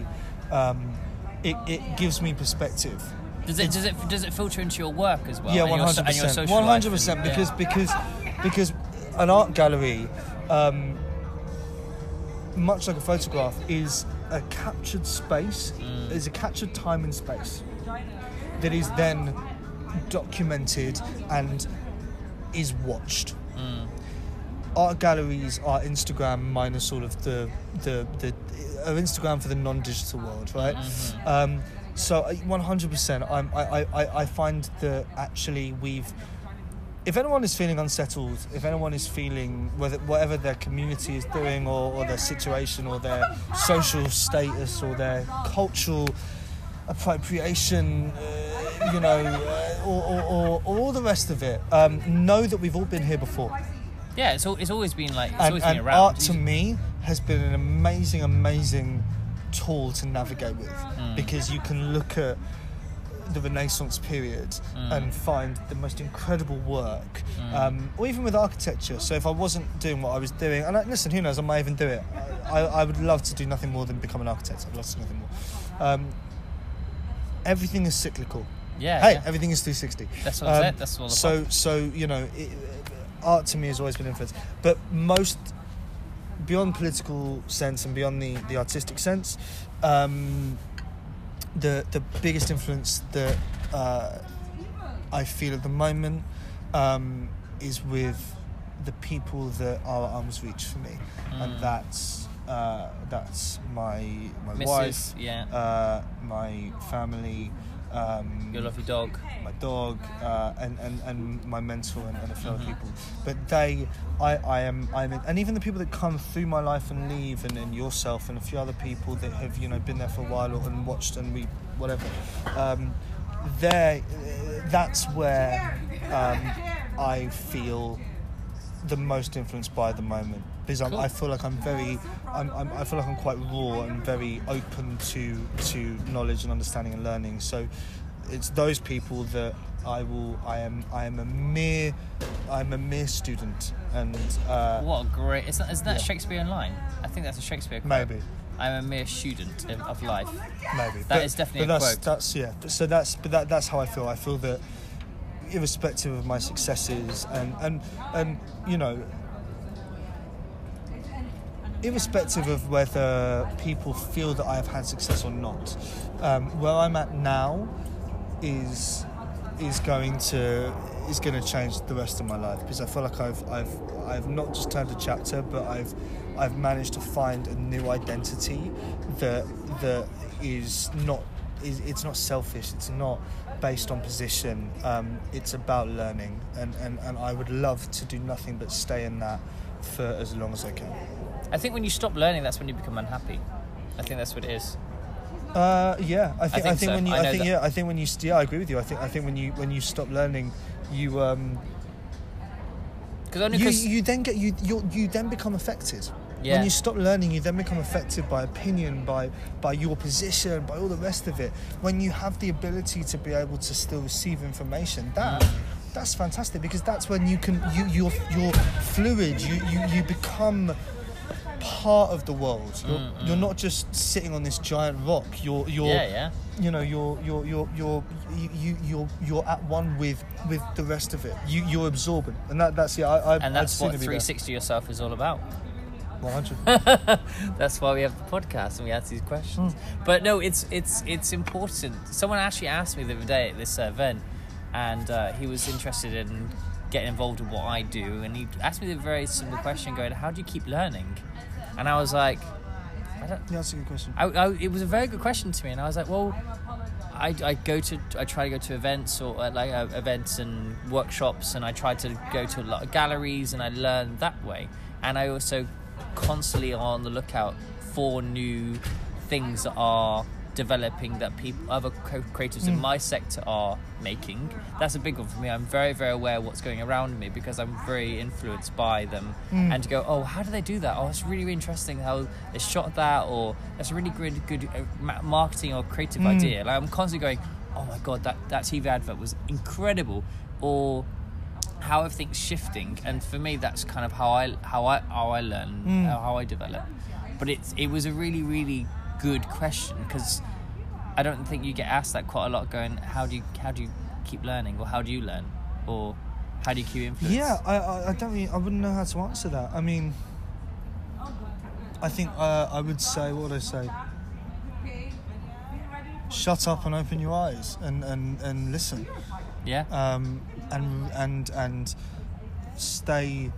it gives me perspective. Does it filter into your work as well? Yeah, 100%. And your social life? 100%, because an art gallery, much like a photograph, is a captured space, is a captured time and space that is then documented and is watched. Art galleries are Instagram minus all of the Instagram for the non-digital world, right? So 100%, I find that actually if anyone is feeling unsettled, if anyone is feeling whatever their community is doing, or their situation, or their social status, or their cultural appropriation, or all the rest of it, know that we've all been here before. Yeah, it's always been like, it's always and been around. Art to me has been an amazing tool to navigate with, because you can look at the Renaissance period and find the most incredible work, or even with architecture. So if I wasn't doing what I was doing, and listen, who knows, I might even do it. I would love to do nothing more than become an architect. I'd love to do nothing more. Everything is cyclical. Everything is 360. That's what it. That's what. So art to me has always been influenced, but most beyond political sense and beyond the artistic sense, the biggest influence that I feel at the moment is with the people that are at arm's reach for me, and that's my wife, my family, your lovely dog, my dog, and my mentor and a few other people. But I'm in, and even the people that come through my life and leave, and yourself and a few other people that have been there for a while and watched and whatever. That's where I feel the most influenced by at the moment, because cool. I feel like I feel like I'm quite raw and very open to knowledge and understanding and learning. So it's those people that I'm a mere student. And what a great, isn't that a Shakespearean line? I think that's a Shakespeare quote. Maybe. I'm a mere student of life. Maybe. That is definitely a quote. That's how I feel. I feel that irrespective of my successes and irrespective of whether people feel that I have had success or not, where I'm at now is going to change the rest of my life, because I feel like I've not just turned a chapter, but I've managed to find a new identity that is not selfish. It's not based on position. It's about learning, and I would love to do nothing but stay in that for as long as I can. I think when you stop learning, that's when you become unhappy. I think that's what it is. Yeah, I think so. when you, I agree with you. I think when you stop learning, you you then become affected. Yeah. When you stop learning, you then become affected by opinion, by your position, by all the rest of it. When you have the ability to be able to still receive information, that's fantastic, because that's when you're fluid. You become part of the world. You're not just sitting on this giant rock. You're at one with the rest of it. You're absorbent, and that's and that's what 360 Yourself is all about. 100. That's why we have the podcast and we ask these questions. But no, it's important. Someone actually asked me the other day at this event, and he was interested in getting involved in what I do, and he asked me the very simple question, going, "How do you keep learning?" And I was like, "I don't." Yeah, that's a good question. It was a very good question to me, and I was like, "Well, I try to go to events or events and workshops, and I try to go to a lot of galleries, and I learn that way, and I also constantly are on the lookout for new things that are developing, that other creatives in my sector are making. That's a big one for me. I'm very, very aware of what's going around me, because I'm very influenced by them. And to go, oh, how do they do that? Oh, it's really, really interesting how they shot that, or that's a really good marketing or creative idea. Like, I'm constantly going, oh my god, that TV advert was incredible, or how everything's shifting. And for me, that's kind of how I learn, how I develop. But it was a really, really good question, because I don't think you get asked that quite a lot, going, how do you keep learning, or how do you learn, or how do you keep influence? Yeah, I wouldn't know how to answer that. I mean, I think I would say, what would I say? Shut up and open your eyes and listen. Yeah. And stay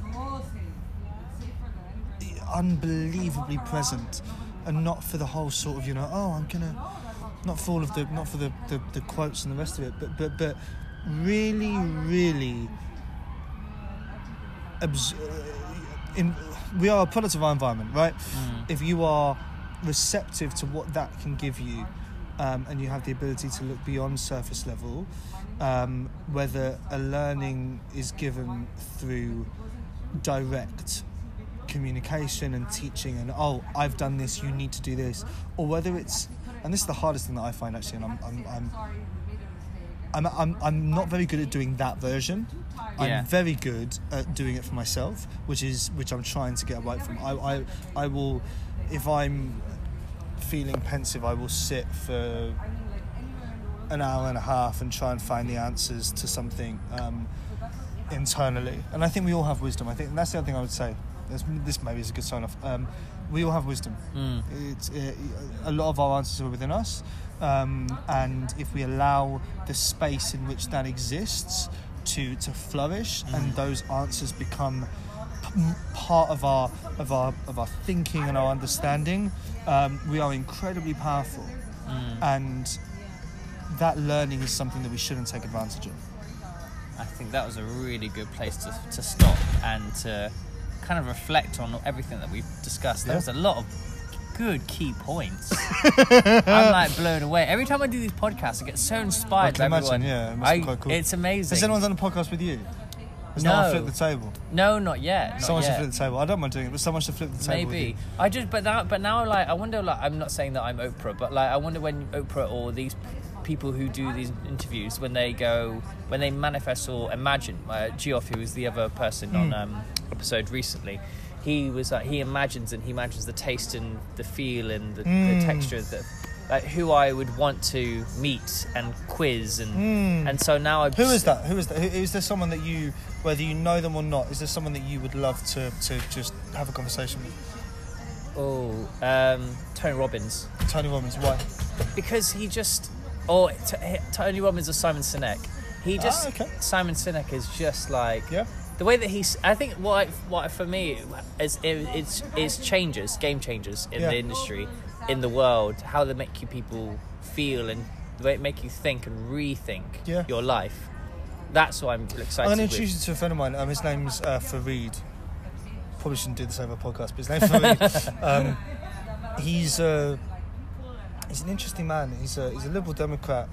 unbelievably present, and not for the whole sort of, I'm gonna, not for all of the quotes and the rest of it, but really, really we are a product of our environment, right? If you are receptive to what that can give you, and you have the ability to look beyond surface level, whether a learning is given through direct communication and teaching, and I've done this, you need to do this, or whether it's, and this is the hardest thing that I find actually, and I'm not very good at doing that version. Yeah. I'm very good at doing it for myself, which I'm trying to get away from. I will, if I'm feeling pensive, I will sit for an hour and a half and try and find the answers to something internally. And I think we all have wisdom. I think that's the other thing I would say. This maybe is a good sign off. We all have wisdom. It's a lot of our answers are within us, and if we allow the space in which that exists to flourish, and those answers become part of our thinking and our understanding, we are incredibly powerful. And that learning is something that we shouldn't take advantage of. I think that was a really good place to stop and to kind of reflect on everything that we've discussed. There was a lot of good key points. I'm like blown away. Every time I do these podcasts, I get so inspired by everyone. Yeah, it must be quite cool. It's amazing. Has anyone done a podcast with you? Has No. no one flipped the table? No, not yet. Someone should flip the table. I don't mind doing it, but someone should flip the table. Maybe. But now, like, I wonder, like, I'm not saying that I'm Oprah, but like, I wonder when Oprah or these people who do these interviews, when they manifest or imagine. Geoff, who was the other person on episode recently, he was like, he imagines the taste and the feel and the texture that, like, who I would want to meet and quiz and so now Who is that? Is there someone that you, whether you know them or not, is there someone that you would love to just have a conversation with? Tony Robbins. Tony Robbins, why? Because he just... Tony Robbins or Simon Sinek. Simon Sinek is just like... Yeah. The way that he's... I think what for me is changes, game changers in the industry, in the world, how they make you people feel and the way it make you think and rethink your life. That's what I'm excited I'm going to introduce you to a friend of mine. His name's Fareed. Probably shouldn't do this over a podcast, but his name's Fareed. He's an interesting man. He's a Liberal Democrat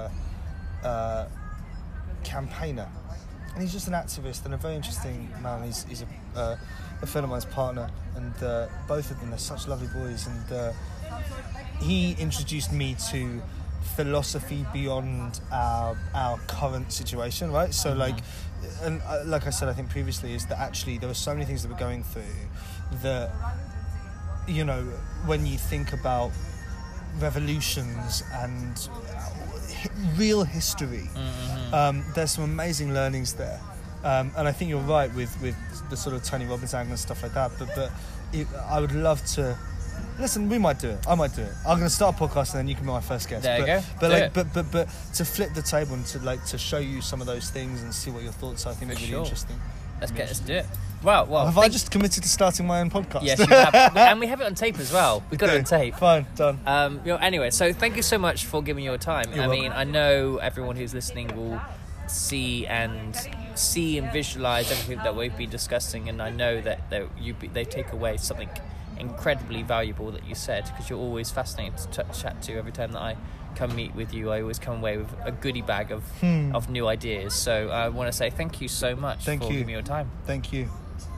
campaigner, and he's just an activist and a very interesting man. He's a friend of mine's partner, and both of them are such lovely boys. And he introduced me to philosophy beyond our current situation, right? So like I said, I think previously, is that actually there were so many things that we're going through that, you know, when you think about revolutions and real history, there's some amazing learnings there, and I think you're right with the sort of Tony Robbins angle and stuff like that, but I would love to listen. We might do it. I might do it. I'm going to start a podcast and then you can be my first guest. There you go. But to flip the table and to show you some of those things and see what your thoughts are, I think would be really interesting. Let's do it. Well, have I just committed to starting my own podcast? Yes, you have. And we have it on tape as well. We've got it on tape. Fine, done. Anyway, so thank you so much for giving your time. You're welcome. I know everyone who's listening will see and visualize everything that we've been discussing, and I know that they take away something incredibly valuable that you said, because you're always fascinating to chat to. Every time that I come meet with you, I always come away with a goodie bag of new ideas. So I want to say thank you so much for giving me your time. Thank you.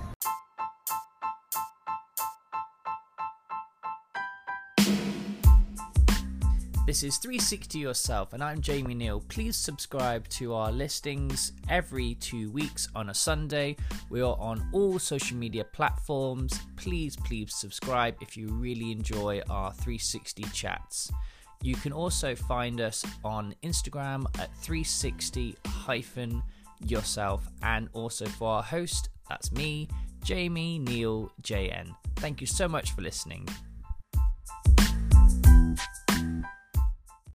This is 360 Yourself, and I'm Jamie Neal. Please subscribe to our listings every 2 weeks on a Sunday. We are on all social media platforms. Please subscribe if you really enjoy our 360 chats. You can also find us on Instagram at 360-yourself, and also for our host, that's me, Jamie Neal JN. Thank you so much for listening.